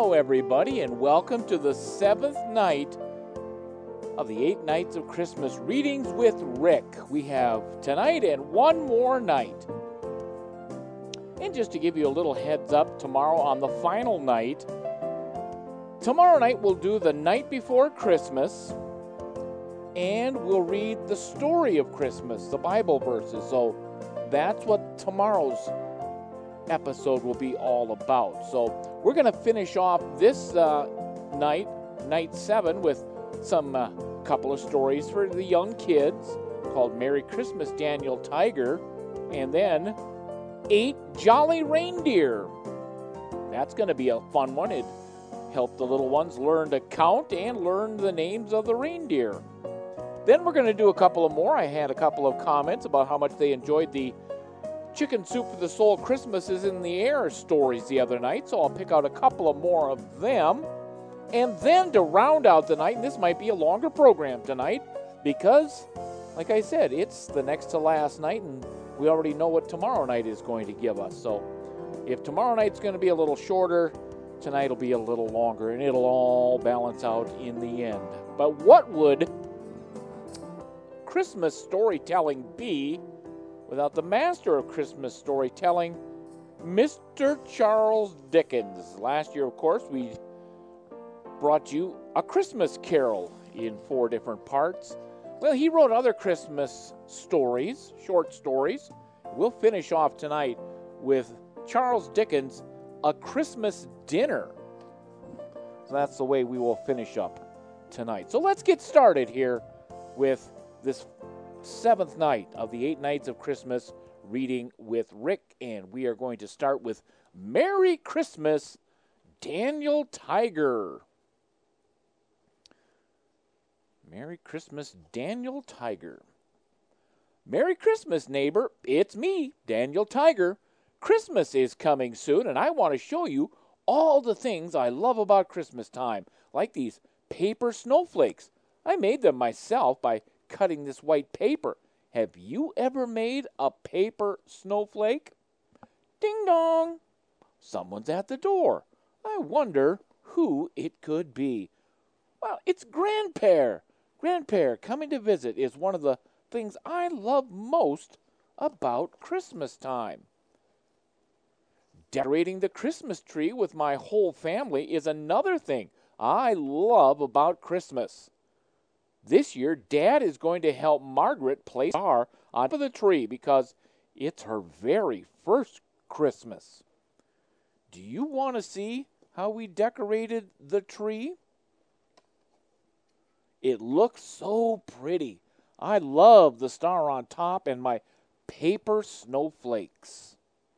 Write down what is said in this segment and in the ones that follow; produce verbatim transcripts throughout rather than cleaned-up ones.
Hello, everybody, and welcome to the seventh night of the Eight Nights of Christmas Readings with Rick. We have tonight and one more night. And just to give you a little heads up, tomorrow on the final night, tomorrow night we'll do the night before Christmas, and we'll read the story of Christmas, the Bible verses. So that's what tomorrow's episode will be all about. So we're going to finish off this uh, night, night seven, with some uh, couple of stories for the young kids called Merry Christmas, Daniel Tiger, and then Eight Jolly Reindeer. That's going to be a fun one. It helped the little ones learn to count and learn the names of the reindeer. Then we're going to do a couple of more. I had a couple of comments about how much they enjoyed the Chicken Soup for the Soul Christmas is in the Air stories the other night, so I'll pick out a couple of more of them. And then to round out the night, and this might be a longer program tonight, because, like I said, it's the next to last night, and we already know what tomorrow night is going to give us. So if tomorrow night's going to be a little shorter, tonight will be a little longer, and it'll all balance out in the end. But what would Christmas storytelling be without the master of Christmas storytelling, Mister Charles Dickens? Last year, of course, we brought you A Christmas Carol in four different parts. Well, he wrote other Christmas stories, short stories. We'll finish off tonight with Charles Dickens' A Christmas Dinner. So that's the way we will finish up tonight. So let's get started here with this seventh night of the Eight Nights of Christmas Reading with Rick, and we are going to start with Merry Christmas, Daniel Tiger. Merry Christmas, Daniel Tiger. Merry Christmas, neighbor. It's me, Daniel Tiger. Christmas is coming soon, and I want to show you all the things I love about Christmas time, like these paper snowflakes. I made them myself by cutting this white paper. Have you ever made a paper snowflake? Ding dong! Someone's at the door. I wonder who it could be. Well, it's Grandpere. Grandpere coming to visit is one of the things I love most about Christmas time. Decorating the Christmas tree with my whole family is another thing I love about Christmas. This year, Dad is going to help Margaret place a star on the tree because it's her very first Christmas. Do you want to see how we decorated the tree? It looks so pretty. I love the star on top and my paper snowflakes.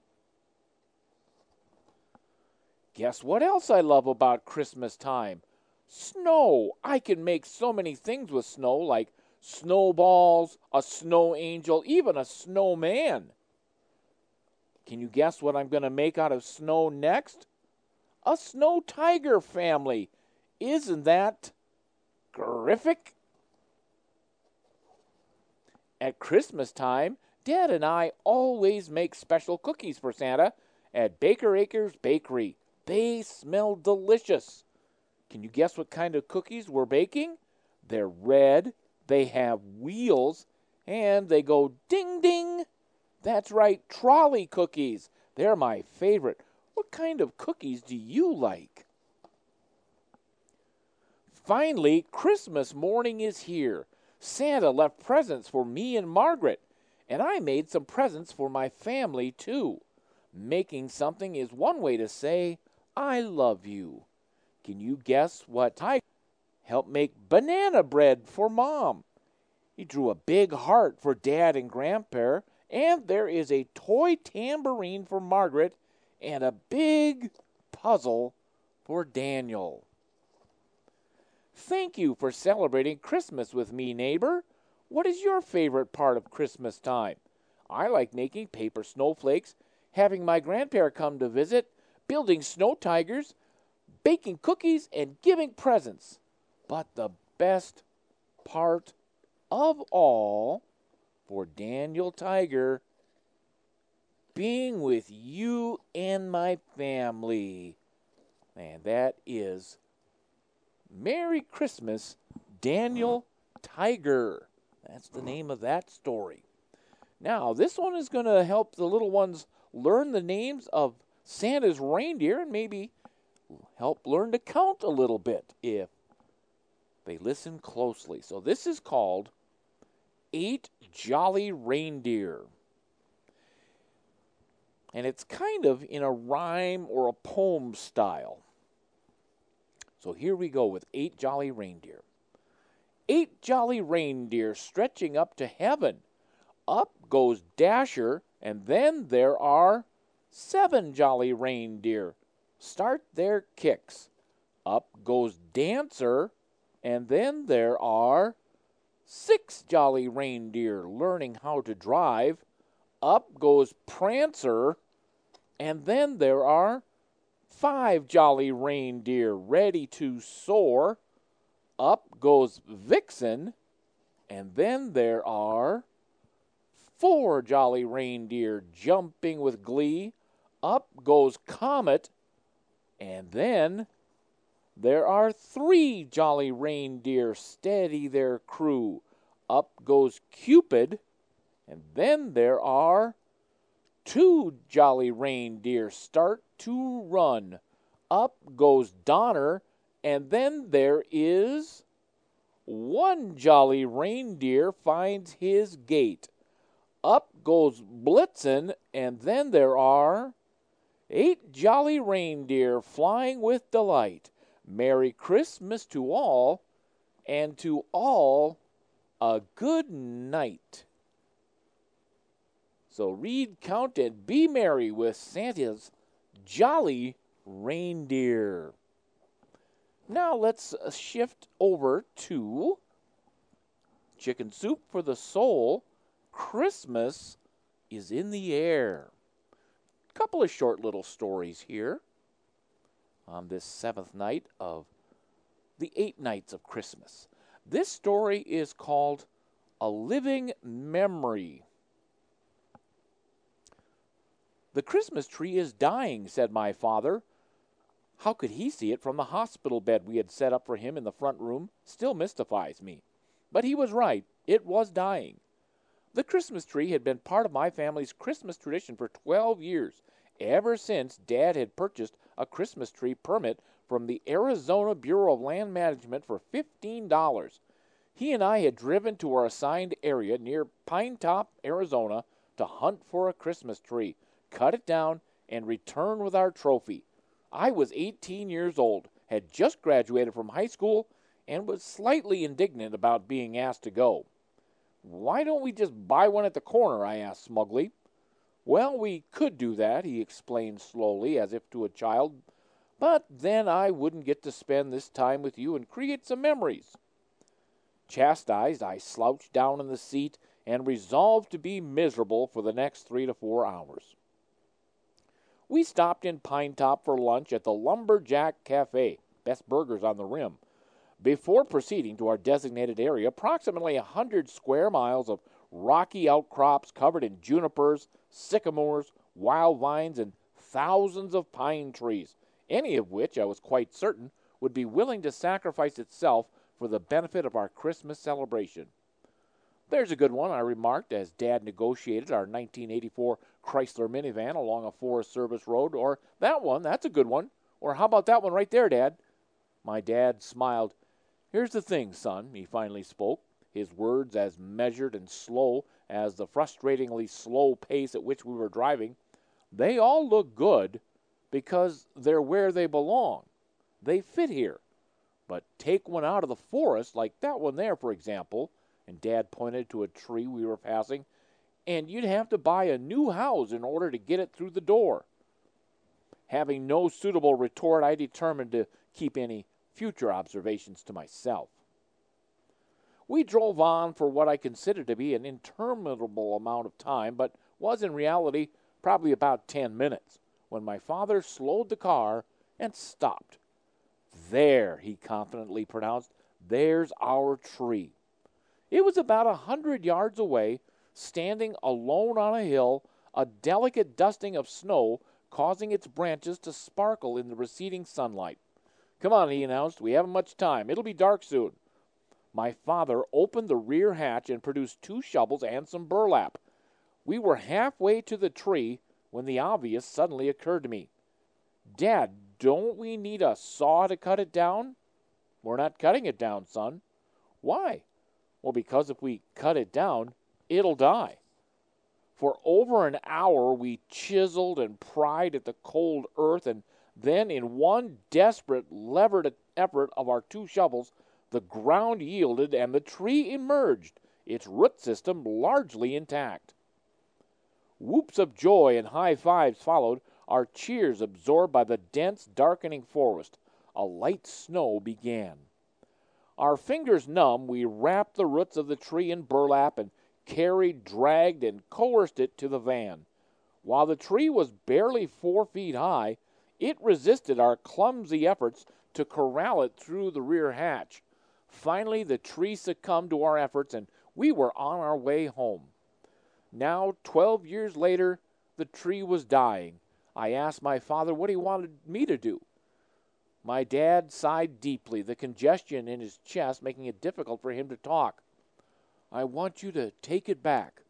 Guess what else I love about Christmas time? Snow. I can make so many things with snow, like snowballs, a snow angel, even a snowman. Can you guess what I'm going to make out of snow next? A snow tiger family. Isn't that terrific? At Christmas time, Dad and I always make special cookies for Santa at Baker Acres Bakery. They smell delicious. Can you guess what kind of cookies we're baking? They're red, they have wheels, and they go ding ding. That's right, trolley cookies. They're my favorite. What kind of cookies do you like? Finally, Christmas morning is here. Santa left presents for me and Margaret, and I made some presents for my family too. Making something is one way to say, I love you. Can you guess what I helped make banana bread for Mom? He drew a big heart for Dad and Grandpa, and there is a toy tambourine for Margaret and a big puzzle for Daniel. Thank you for celebrating Christmas with me, neighbor. What is your favorite part of Christmas time? I like making paper snowflakes, having my grandpa come to visit, building snow tigers, baking cookies, and giving presents. But the best part of all for Daniel Tiger, being with you and my family. And that is Merry Christmas, Daniel Tiger. That's the name of that story. Now, this one is going to help the little ones learn the names of Santa's reindeer and maybe help learn to count a little bit if they listen closely. So this is called Eight Jolly Reindeer. And it's kind of in a rhyme or a poem style. So here we go with Eight Jolly Reindeer. Eight jolly reindeer stretching up to heaven. Up goes Dasher, and then there are seven jolly reindeer. Start their kicks. Up goes Dancer, and then there are six jolly reindeer learning how to drive. Up goes Prancer, and then there are five jolly reindeer ready to soar. Up goes Vixen, and then there are four jolly reindeer jumping with glee. Up goes Comet, and then there are three jolly reindeer steady their crew. Up goes Cupid, and then there are two jolly reindeer start to run. Up goes Donner, and then there is one jolly reindeer finds his gate. Up goes Blitzen, and then there are eight jolly reindeer flying with delight. Merry Christmas to all, and to all a good night. So read, count, and be merry with Santa's jolly reindeer. Now let's shift over to Chicken Soup for the Soul. Christmas is in the air. A couple of short little stories here on this seventh night of the eight nights of Christmas. This story is called A Living Memory. The Christmas tree is dying, said my father. How could he see it from the hospital bed we had set up for him in the front room still mystifies me. But he was right. It was dying. The Christmas tree had been part of my family's Christmas tradition for twelve years, ever since Dad had purchased a Christmas tree permit from the Arizona Bureau of Land Management for fifteen dollars. He and I had driven to our assigned area near Pine Top, Arizona, to hunt for a Christmas tree, cut it down, and return with our trophy. I was eighteen years old, had just graduated from high school, and was slightly indignant about being asked to go. Why don't we just buy one at the corner? I asked smugly. Well, we could do that, he explained slowly, as if to a child, but then I wouldn't get to spend this time with you and create some memories. Chastised, I slouched down in the seat and resolved to be miserable for the next three to four hours. We stopped in Pine Top for lunch at the Lumberjack Cafe, best burgers on the rim, before proceeding to our designated area, approximately a hundred square miles of rocky outcrops covered in junipers, sycamores, wild vines, and thousands of pine trees, any of which, I was quite certain, would be willing to sacrifice itself for the benefit of our Christmas celebration. There's a good one, I remarked, as Dad negotiated our nineteen eighty-four Chrysler minivan along a Forest Service road. Or that one, that's a good one. Or how about that one right there, Dad? My dad smiled. Here's the thing, son, he finally spoke, his words as measured and slow as the frustratingly slow pace at which we were driving. They all look good because they're where they belong. They fit here. But take one out of the forest, like that one there, for example, and Dad pointed to a tree we were passing, and you'd have to buy a new house in order to get it through the door. Having no suitable retort, I determined to keep any future observations to myself. We drove on for what I considered to be an interminable amount of time, but was in reality probably about ten minutes, when my father slowed the car and stopped. There, he confidently pronounced, there's our tree. It was about a hundred yards away, standing alone on a hill, a delicate dusting of snow causing its branches to sparkle in the receding sunlight. "Come on," he announced. "We haven't much time. It'll be dark soon." My father opened the rear hatch and produced two shovels and some burlap. We were halfway to the tree when the obvious suddenly occurred to me. "Dad, don't we need a saw to cut it down?" "We're not cutting it down, son." "Why?" "Well, because if we cut it down, it'll die." For over an hour we chiseled and pried at the cold earth, and then in one desperate, levered effort of our two shovels, the ground yielded and the tree emerged, its root system largely intact. Whoops of joy and high fives followed, our cheers absorbed by the dense, darkening forest. A light snow began. Our fingers numb, we wrapped the roots of the tree in burlap and carried, dragged, and coerced it to the van. While the tree was barely four feet high, it resisted our clumsy efforts to corral it through the rear hatch. Finally, the tree succumbed to our efforts, and we were on our way home. Now, twelve years later, the tree was dying. I asked my father what he wanted me to do. My dad sighed deeply, the congestion in his chest making it difficult for him to talk. "I want you to take it back."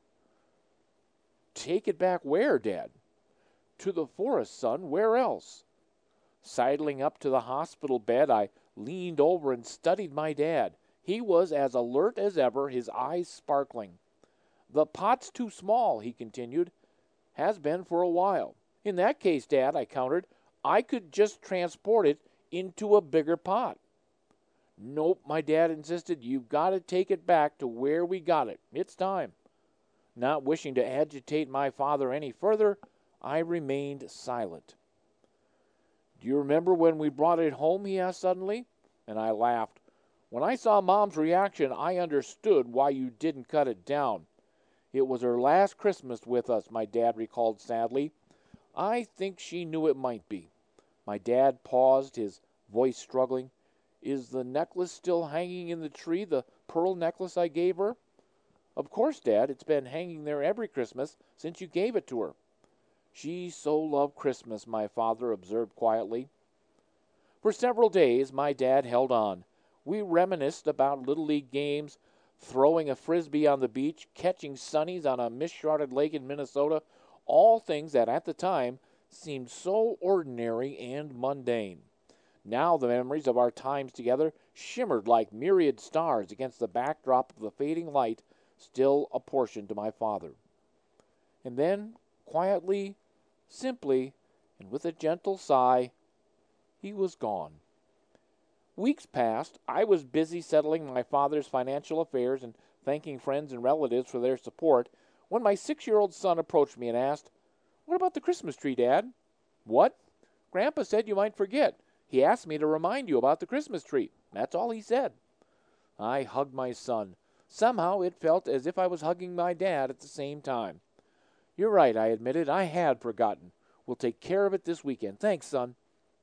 "Take it back where, Dad?" "To the forest, son. Where else?" Sidling up to the hospital bed, I leaned over and studied my dad. He was as alert as ever, his eyes sparkling. "The pot's too small," he continued. "Has been for a while." "In that case, Dad," I countered, "I could just transport it into a bigger pot." "Nope," my dad insisted. "You've got to take it back to where we got it. It's time." Not wishing to agitate my father any further, I remained silent. "Do you remember when we brought it home?" he asked suddenly, and I laughed. "When I saw Mom's reaction, I understood why you didn't cut it down. It was her last Christmas with us," my dad recalled sadly. "I think she knew it might be." My dad paused, his voice struggling. "Is the necklace still hanging in the tree, the pearl necklace I gave her?" "Of course, Dad. It's been hanging there every Christmas since you gave it to her." "She so loved Christmas," my father observed quietly. For several days, my dad held on. We reminisced about Little League games, throwing a frisbee on the beach, catching sunnies on a mist-shrouded lake in Minnesota, all things that at the time seemed so ordinary and mundane. Now the memories of our times together shimmered like myriad stars against the backdrop of the fading light still apportioned to my father. And then, quietly, simply, and with a gentle sigh, he was gone. Weeks passed. I was busy settling my father's financial affairs and thanking friends and relatives for their support when my six-year-old son approached me and asked, "What about the Christmas tree, Dad?" "What?" "Grandpa said you might forget. He asked me to remind you about the Christmas tree. That's all he said." I hugged my son. Somehow it felt as if I was hugging my dad at the same time. "You're right," I admitted. "I had forgotten. We'll take care of it this weekend. Thanks, son."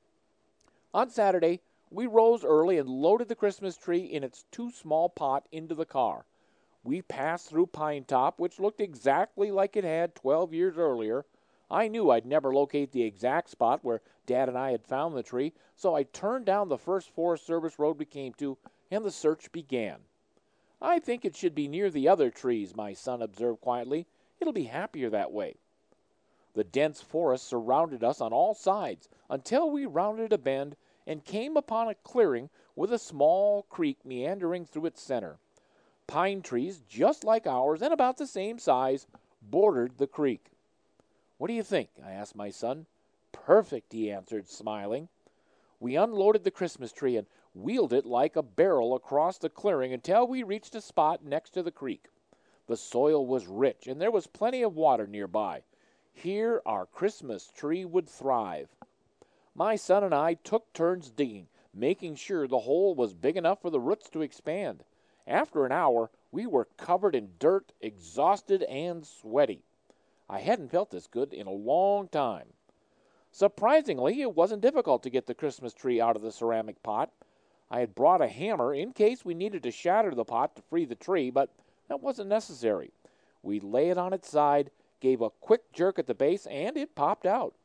On Saturday, we rose early and loaded the Christmas tree in its too small pot into the car. We passed through Pine Top, which looked exactly like it had twelve years earlier. I knew I'd never locate the exact spot where Dad and I had found the tree, so I turned down the first Forest Service road we came to, and the search began. "I think it should be near the other trees," my son observed quietly. "It'll be happier that way." The dense forest surrounded us on all sides until we rounded a bend and came upon a clearing with a small creek meandering through its center. Pine trees, just like ours and about the same size, bordered the creek. "What do you think?" I asked my son. "Perfect," he answered, smiling. We unloaded the Christmas tree and wheeled it like a barrel across the clearing until we reached a spot next to the creek. The soil was rich, and there was plenty of water nearby. Here our Christmas tree would thrive. My son and I took turns digging, making sure the hole was big enough for the roots to expand. After an hour, we were covered in dirt, exhausted, and sweaty. I hadn't felt this good in a long time. Surprisingly, it wasn't difficult to get the Christmas tree out of the ceramic pot. I had brought a hammer in case we needed to shatter the pot to free the tree, but that wasn't necessary. We lay it on its side, gave a quick jerk at the base, and it popped out.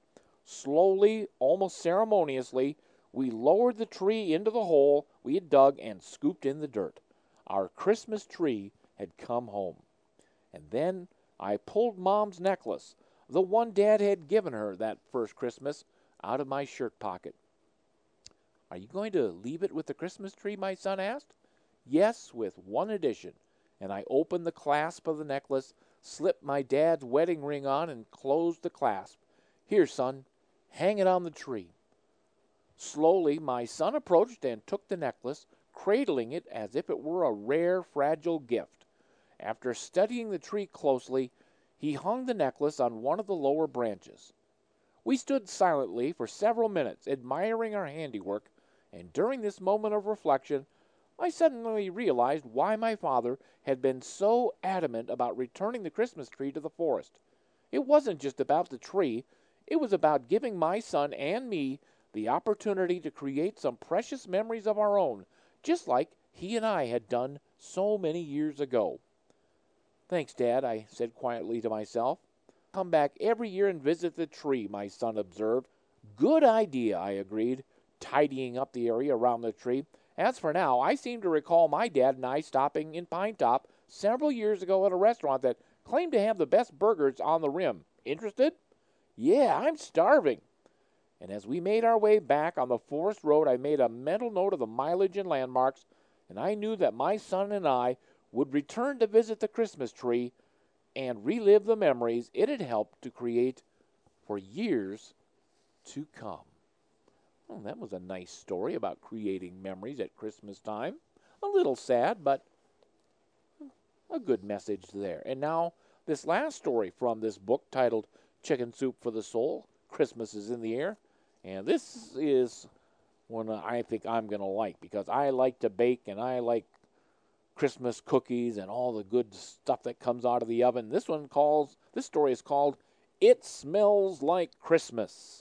Slowly, almost ceremoniously, we lowered the tree into the hole we had dug and scooped in the dirt. Our Christmas tree had come home. And then I pulled Mom's necklace, the one Dad had given her that first Christmas, out of my shirt pocket. "Are you going to leave it with the Christmas tree?" my son asked. "Yes, with one addition." And I opened the clasp of the necklace, slipped my dad's wedding ring on, and closed the clasp. "Here, son, hang it on the tree." Slowly, my son approached and took the necklace, cradling it as if it were a rare, fragile gift. After studying the tree closely, he hung the necklace on one of the lower branches. We stood silently for several minutes, admiring our handiwork, and during this moment of reflection, I suddenly realized why my father had been so adamant about returning the Christmas tree to the forest. It wasn't just about the tree, it was about giving my son and me the opportunity to create some precious memories of our own, just like he and I had done so many years ago. "Thanks, Dad," I said quietly to myself. "Come back every year and visit the tree," my son observed. "Good idea," I agreed, tidying up the area around the tree. As for now, I seem to recall my dad and I stopping in Pine Top several years ago at a restaurant that claimed to have the best burgers on the rim. Interested? "Yeah, I'm starving." And as we made our way back on the forest road, I made a mental note of the mileage and landmarks, and I knew that my son and I would return to visit the Christmas tree and relive the memories it had helped to create for years to come. Well, that was a nice story about creating memories at Christmas time. A little sad, but a good message there. And now, this last story from this book titled Chicken Soup for the Soul, Christmas is in the Air. And this is one I think I'm going to like because I like to bake and I like Christmas cookies and all the good stuff that comes out of the oven. This one calls, this story is called It Smells Like Christmas.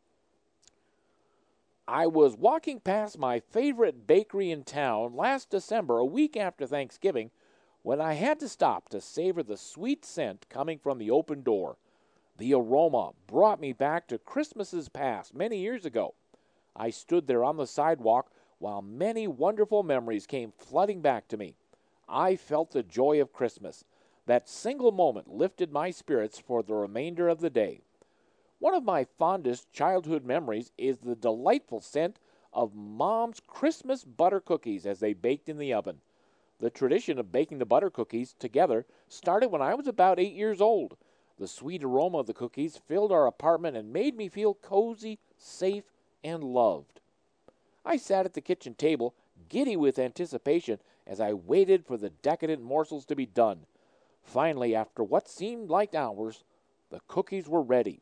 I was walking past my favorite bakery in town last December, a week after Thanksgiving, when I had to stop to savor the sweet scent coming from the open door. The aroma brought me back to Christmases past many years ago. I stood there on the sidewalk while many wonderful memories came flooding back to me. I felt the joy of Christmas. That single moment lifted my spirits for the remainder of the day. One of my fondest childhood memories is the delightful scent of Mom's Christmas butter cookies as they baked in the oven. The tradition of baking the butter cookies together started when I was about eight years old. The sweet aroma of the cookies filled our apartment and made me feel cozy, safe, and loved. I sat at the kitchen table, giddy with anticipation, as I waited for the decadent morsels to be done. Finally, after what seemed like hours, the cookies were ready.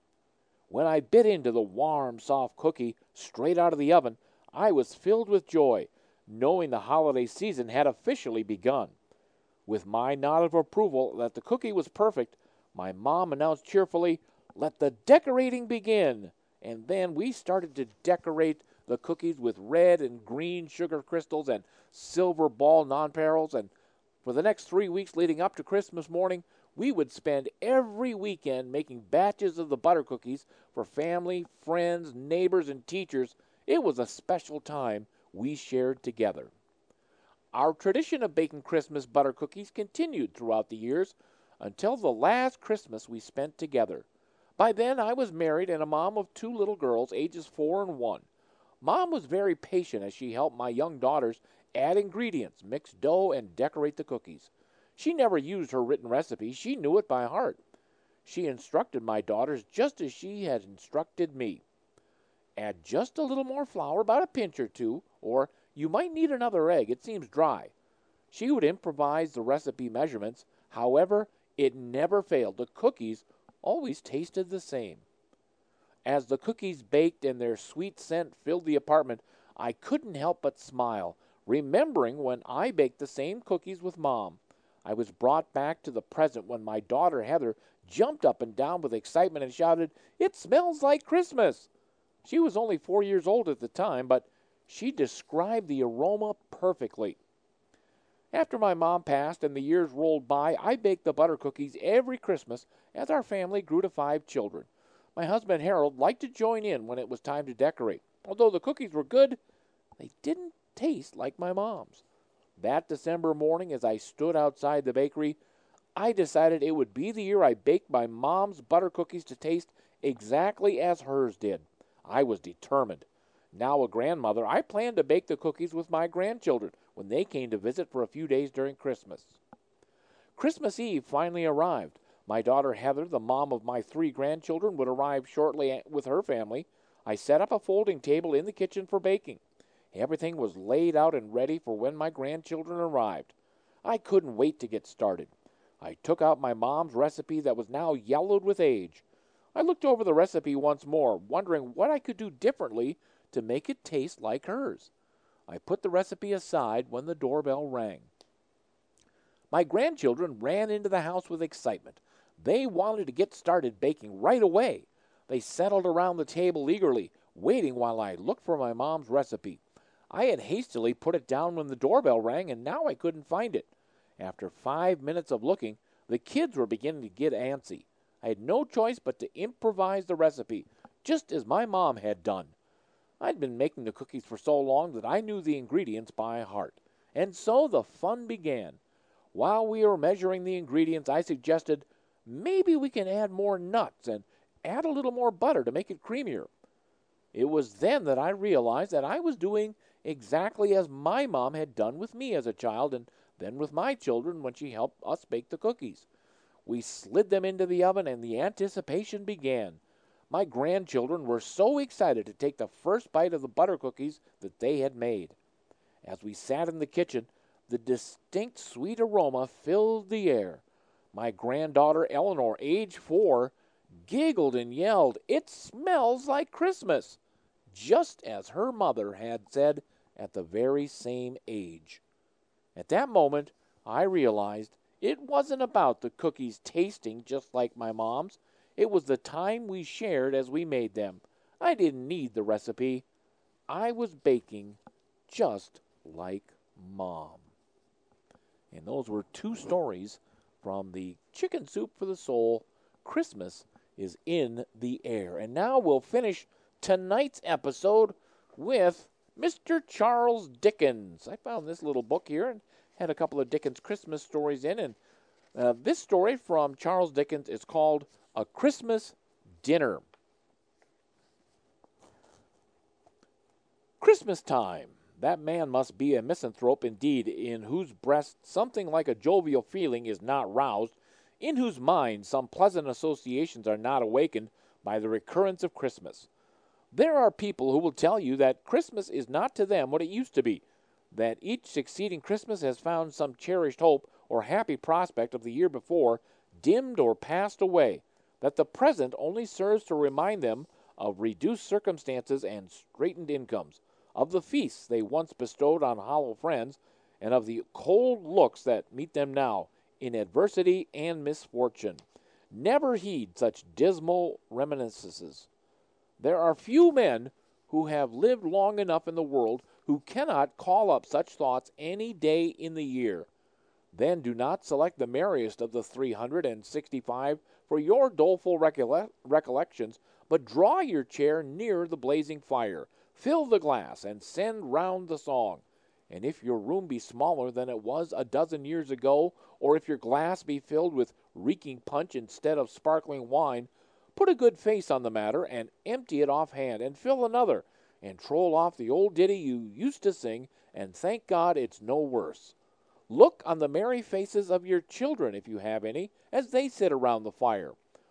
When I bit into the warm, soft cookie straight out of the oven, I was filled with joy, knowing the holiday season had officially begun. With my nod of approval that the cookie was perfect, my mom announced cheerfully, "Let the decorating begin." And then we started to decorate the cookies with red and green sugar crystals and silver ball nonpareils, and for the next three weeks leading up to Christmas morning, we would spend every weekend making batches of the butter cookies for family, friends, neighbors, and teachers. It was a special time we shared together. Our tradition of baking Christmas butter cookies continued throughout the years until the last Christmas we spent together. By then, I was married and a mom of two little girls, ages four and one. Mom was very patient as she helped my young daughters add ingredients, mix dough, and decorate the cookies. She never used her written recipe. She knew it by heart. She instructed my daughters just as she had instructed me. Add just a little more flour, about a pinch or two, or you might need another egg. It seems dry. She would improvise the recipe measurements. However, it never failed. The cookies always tasted the same. As the cookies baked and their sweet scent filled the apartment, I couldn't help but smile, remembering when I baked the same cookies with Mom. I was brought back to the present when my daughter Heather jumped up and down with excitement and shouted, "It smells like Christmas!" She was only four years old at the time, but she described the aroma perfectly. After my mom passed and the years rolled by, I baked the butter cookies every Christmas as our family grew to five children. My husband Harold liked to join in when it was time to decorate. Although the cookies were good, they didn't taste like my mom's. That December morning, as I stood outside the bakery, I decided it would be the year I baked my mom's butter cookies to taste exactly as hers did. I was determined. Now a grandmother, I planned to bake the cookies with my grandchildren when they came to visit for a few days during Christmas. Christmas Eve finally arrived. My daughter Heather, the mom of my three grandchildren, would arrive shortly with her family. I set up a folding table in the kitchen for baking. Everything was laid out and ready for when my grandchildren arrived. I couldn't wait to get started. I took out my mom's recipe that was now yellowed with age. I looked over the recipe once more, wondering what I could do differently to make it taste like hers. I put the recipe aside when the doorbell rang. My grandchildren ran into the house with excitement. They wanted to get started baking right away. They settled around the table eagerly, waiting while I looked for my mom's recipe. I had hastily put it down when the doorbell rang, and now I couldn't find it. After five minutes of looking, the kids were beginning to get antsy. I had no choice but to improvise the recipe, just as my mom had done. I'd been making the cookies for so long that I knew the ingredients by heart. And so the fun began. While we were measuring the ingredients, I suggested, maybe we can add more nuts and add a little more butter to make it creamier. It was then that I realized that I was doing exactly as my mom had done with me as a child and then with my children when she helped us bake the cookies. We slid them into the oven and the anticipation began. My grandchildren were so excited to take the first bite of the butter cookies that they had made. As we sat in the kitchen, the distinct sweet aroma filled the air. My granddaughter Eleanor, age four, giggled and yelled, "It smells like Christmas," just as her mother had said at the very same age. At that moment, I realized it wasn't about the cookies tasting just like my mom's. It was the time we shared as we made them. I didn't need the recipe. I was baking just like Mom. And those were two stories from the Chicken Soup for the Soul. Christmas is in the air. And now we'll finish tonight's episode with Mister Charles Dickens. I found this little book here and had a couple of Dickens Christmas stories in. And uh, this story from Charles Dickens is called A Christmas Dinner. Christmas time. That man must be a misanthrope indeed, in whose breast something like a jovial feeling is not roused, in whose mind some pleasant associations are not awakened by the recurrence of Christmas. There are people who will tell you that Christmas is not to them what it used to be, that each succeeding Christmas has found some cherished hope or happy prospect of the year before dimmed or passed away, that the present only serves to remind them of reduced circumstances and straitened incomes, of the feasts they once bestowed on hollow friends, and of the cold looks that meet them now in adversity and misfortune. Never heed such dismal reminiscences. There are few men who have lived long enough in the world who cannot call up such thoughts any day in the year. Then do not select the merriest of the three hundred and sixty-five for your doleful recolle- recollections, but draw your chair near the blazing fire, fill the glass, and send round the song. And if your room be smaller than it was a dozen years ago, or if your glass be filled with reeking punch instead of sparkling wine, put a good face on the matter, and empty it offhand, and fill another, and troll off the old ditty you used to sing, and thank God it's no worse. Look on the merry faces of your children, if you have any, as they sit around the fire.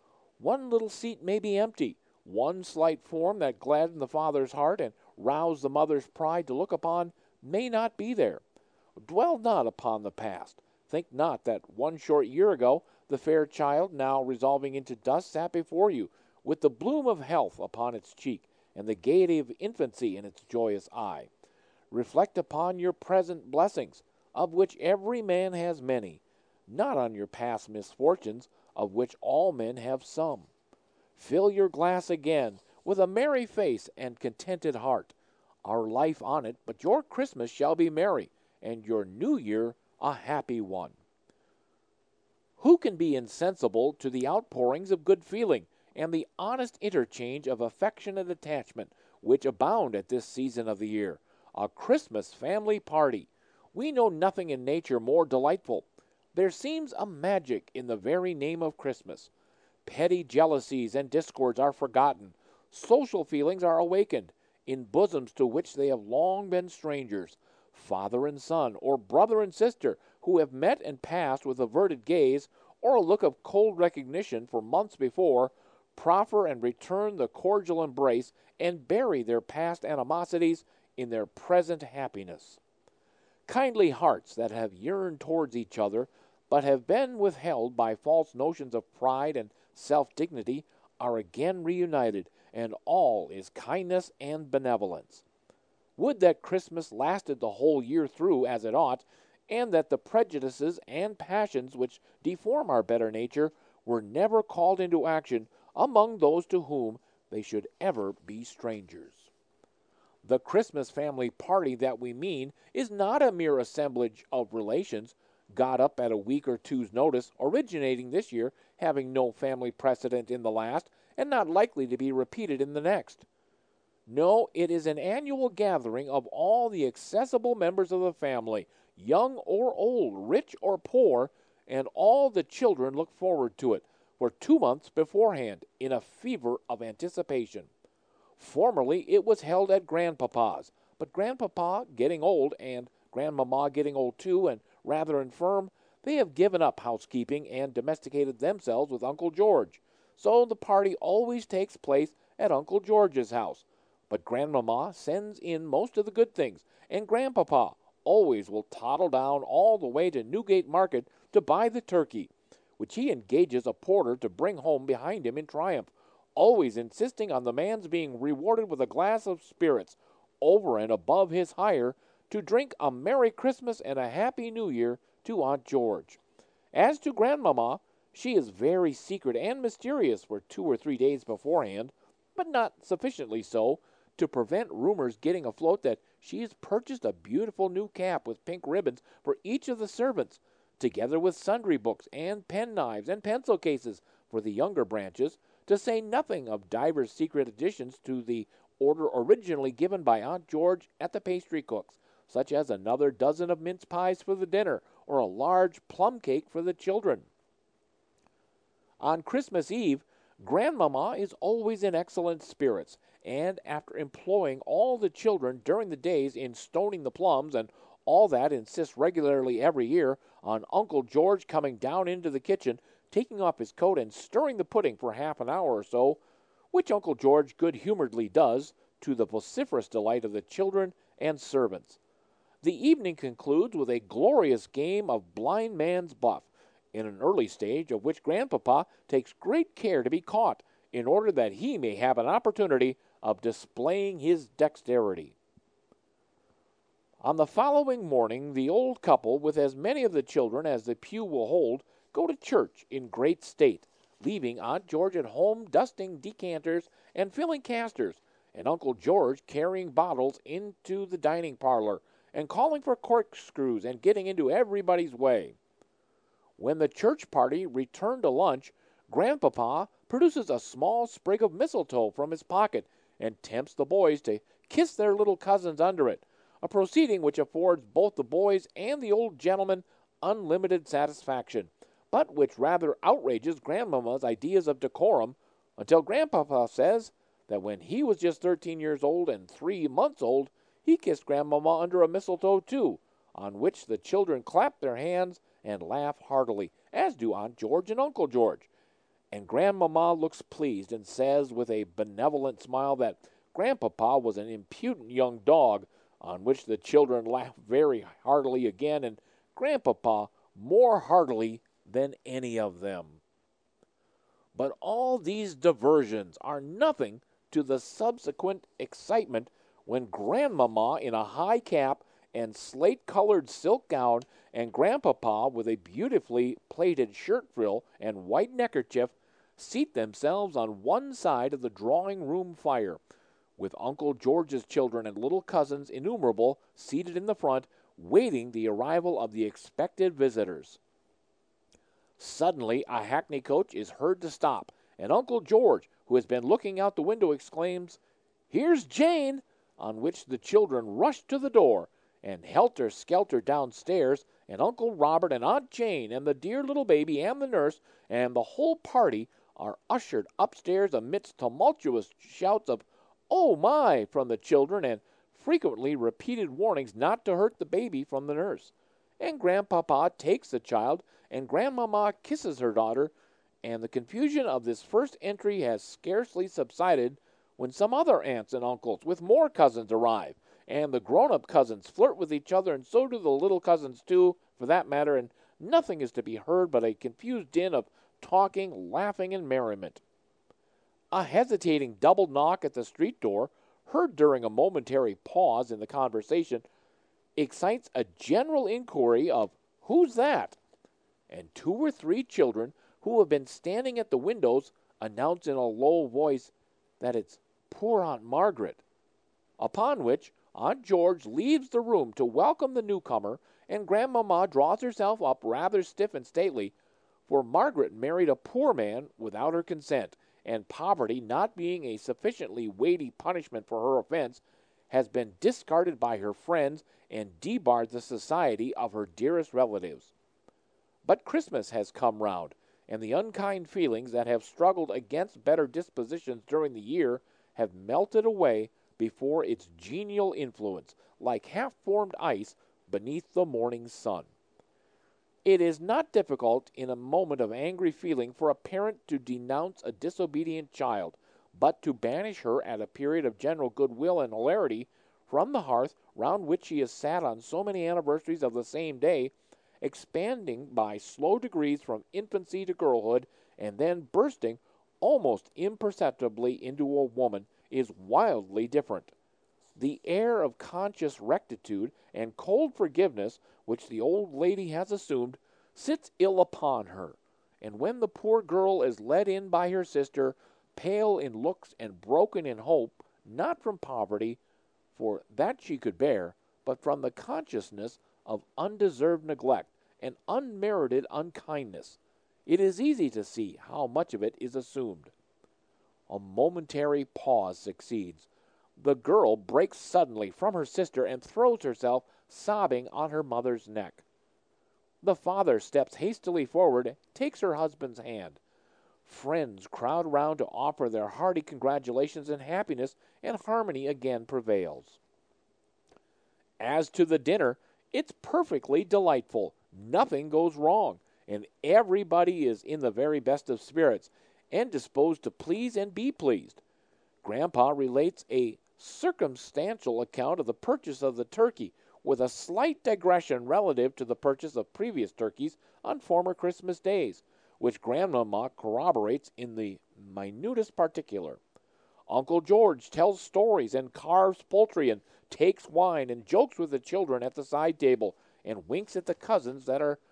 One little seat may be empty, one slight form that gladdened the father's heart and roused the mother's pride to look upon may not be there. Dwell not upon the past. Think not that one short year ago the fair child, now resolving into dust, sat before you, with the bloom of health upon its cheek, and the gaiety of infancy in its joyous eye. Reflect upon your present blessings, of which every man has many, not on your past misfortunes, of which all men have some. Fill your glass again with a merry face and contented heart. Our life on it, but your Christmas shall be merry, and your New Year a happy one. Who can be insensible to the outpourings of good feeling and the honest interchange of affectionate attachment which abound at this season of the year. A Christmas family party. We know nothing in nature more delightful. There seems a magic in the very name of Christmas. Petty jealousies and discords are forgotten. Social feelings are awakened in bosoms to which they have long been strangers. Father and son, or brother and sister, who have met and passed with averted gaze or a look of cold recognition for months before, proffer and return the cordial embrace and bury their past animosities in their present happiness. Kindly hearts that have yearned towards each other but have been withheld by false notions of pride and self-dignity are again reunited, and all is kindness and benevolence. Would that Christmas lasted the whole year through as it ought, and that the prejudices and passions which deform our better nature were never called into action among those to whom they should ever be strangers. The Christmas family party that we mean is not a mere assemblage of relations got up at a week or two's notice, originating this year, having no family precedent in the last, and not likely to be repeated in the next. No, it is an annual gathering of all the accessible members of the family, young or old, rich or poor, and all the children look forward to it for two months beforehand in a fever of anticipation. Formerly it was held at Grandpapa's, but Grandpapa getting old and Grandmama getting old too and rather infirm, they have given up housekeeping and domesticated themselves with Uncle George. So the party always takes place at Uncle George's house. But Grandmama sends in most of the good things, and Grandpapa always will toddle down all the way to Newgate Market to buy the turkey, which he engages a porter to bring home behind him in triumph, always insisting on the man's being rewarded with a glass of spirits over and above his hire to drink a Merry Christmas and a Happy New Year to Aunt George. As to Grandmama, she is very secret and mysterious for two or three days beforehand, but not sufficiently so to prevent rumors getting afloat that she has purchased a beautiful new cap with pink ribbons for each of the servants, together with sundry books and pen-knives and pencil cases for the younger branches, to say nothing of divers secret additions to the order originally given by Aunt George at the pastry cook's, such as another dozen of mince pies for the dinner, or a large plum cake for the children. On Christmas Eve, Grandmama is always in excellent spirits, and after employing all the children during the days in stoning the plums and all that, insists regularly every year on Uncle George coming down into the kitchen, taking off his coat and stirring the pudding for half an hour or so, which Uncle George good-humoredly does, to the vociferous delight of the children and servants. The evening concludes with a glorious game of blind man's buff, in an early stage of which Grandpapa takes great care to be caught, in order that he may have an opportunity of displaying his dexterity. On the following morning, the old couple, with as many of the children as the pew will hold, go to church in great state, leaving Aunt George at home dusting decanters and filling casters, and Uncle George carrying bottles into the dining parlor and calling for corkscrews and getting into everybody's way. When the church party return to lunch, Grandpapa produces a small sprig of mistletoe from his pocket and tempts the boys to kiss their little cousins under it, a proceeding which affords both the boys and the old gentleman unlimited satisfaction, but which rather outrages Grandmama's ideas of decorum, until Grandpapa says that when he was just thirteen years old and three months old, he kissed Grandmama under a mistletoe too, on which the children clap their hands and laugh heartily, as do Aunt George and Uncle George. And Grandmama looks pleased and says with a benevolent smile that Grandpapa was an impudent young dog, on which the children laugh very heartily again, and Grandpapa more heartily than any of them. But all these diversions are nothing to the subsequent excitement when Grandmama in a high cap and slate-colored silk gown, and Grandpapa with a beautifully plaited shirt frill and white neckerchief, seat themselves on one side of the drawing-room fire, with Uncle George's children and little cousins innumerable seated in the front, waiting the arrival of the expected visitors. Suddenly a hackney coach is heard to stop, and Uncle George, who has been looking out the window, exclaims, "Here's Jane!" on which the children rush to the door, and helter-skelter downstairs, and Uncle Robert and Aunt Jane and the dear little baby and the nurse and the whole party are ushered upstairs amidst tumultuous shouts of "Oh, my!" from the children and frequently repeated warnings not to hurt the baby from the nurse. And Grandpapa takes the child, and Grandmama kisses her daughter, and the confusion of this first entry has scarcely subsided when some other aunts and uncles with more cousins arrive, and the grown-up cousins flirt with each other, and so do the little cousins too, for that matter, and nothing is to be heard but a confused din of talking, laughing, and merriment. A hesitating double knock at the street door, heard during a momentary pause in the conversation, excites a general inquiry of "Who's that?" and two or three children who have been standing at the windows announce in a low voice that it's poor Aunt Margaret. Upon which Aunt George leaves the room to welcome the newcomer, and Grandmama draws herself up rather stiff and stately, for Margaret married a poor man without her consent, and poverty not being a sufficiently weighty punishment for her offense, has been discarded by her friends and debarred the society of her dearest relatives. But Christmas has come round, and the unkind feelings that have struggled against better dispositions during the year have melted away before its genial influence, like half-formed ice beneath the morning sun. It is not difficult in a moment of angry feeling for a parent to denounce a disobedient child, but to banish her at a period of general goodwill and hilarity from the hearth round which she has sat on so many anniversaries of the same day, expanding by slow degrees from infancy to girlhood, and then bursting almost imperceptibly into a woman, is wildly different. The air of conscious rectitude and cold forgiveness which the old lady has assumed sits ill upon her, and when the poor girl is led in by her sister, pale in looks and broken in hope, not from poverty, for that she could bear, but from the consciousness of undeserved neglect and unmerited unkindness, it is easy to see how much of it is assumed. A momentary pause succeeds. The girl breaks suddenly from her sister and throws herself sobbing on her mother's neck. The father steps hastily forward, takes her husband's hand. Friends crowd round to offer their hearty congratulations, and happiness and harmony again prevails. As to the dinner, it's perfectly delightful. Nothing goes wrong, and everybody is in the very best of spirits, and disposed to please and be pleased. Grandpa relates a circumstantial account of the purchase of the turkey, with a slight digression relative to the purchase of previous turkeys on former Christmas days, which Grandmama corroborates in the minutest particular. Uncle George tells stories and carves poultry and takes wine and jokes with the children at the side table and winks at the cousins that are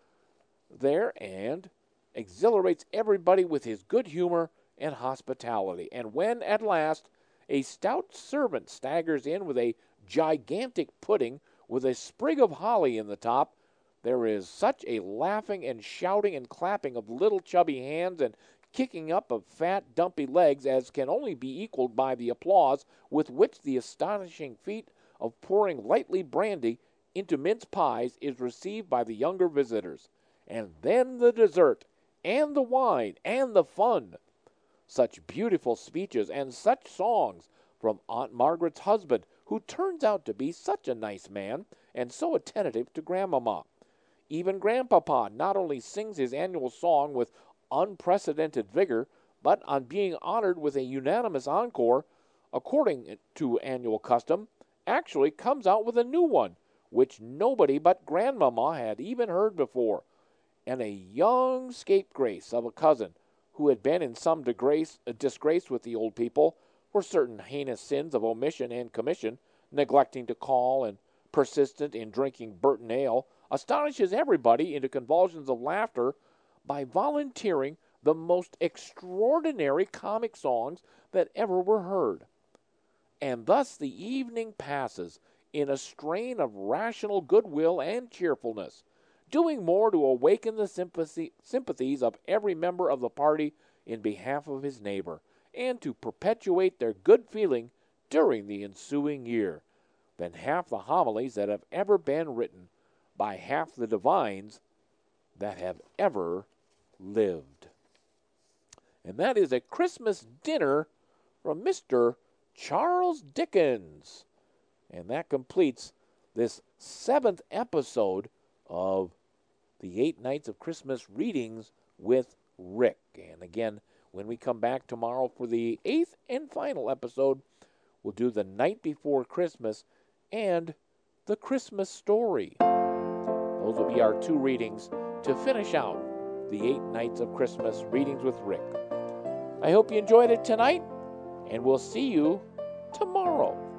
there and exhilarates everybody with his good humor and hospitality. And when, at last, a stout servant staggers in with a gigantic pudding with a sprig of holly in the top, there is such a laughing and shouting and clapping of little chubby hands and kicking up of fat, dumpy legs as can only be equaled by the applause with which the astonishing feat of pouring lightly brandy into mince pies is received by the younger visitors. And then the dessert, and the wine, and the fun. Such beautiful speeches and such songs from Aunt Margaret's husband, who turns out to be such a nice man and so attentive to Grandmama. Even Grandpapa not only sings his annual song with unprecedented vigor, but on being honored with a unanimous encore, according to annual custom, actually comes out with a new one, which nobody but Grandmama had even heard before, and a young scapegrace of a cousin, who had been in some disgrace, disgrace with the old people for certain heinous sins of omission and commission, neglecting to call and persistent in drinking Burton ale, astonishes everybody into convulsions of laughter by volunteering the most extraordinary comic songs that ever were heard. And thus the evening passes in a strain of rational goodwill and cheerfulness, doing more to awaken the sympathy, sympathies of every member of the party in behalf of his neighbor and to perpetuate their good feeling during the ensuing year than half the homilies that have ever been written by half the divines that have ever lived. And that is a Christmas dinner from Mister Charles Dickens. And that completes this seventh episode of the Eight Nights of Christmas Readings with Rick. And again, when we come back tomorrow for the eighth and final episode, we'll do The Night Before Christmas and The Christmas Story. Those will be our two readings to finish out the Eight Nights of Christmas Readings with Rick. I hope you enjoyed it tonight, and we'll see you tomorrow.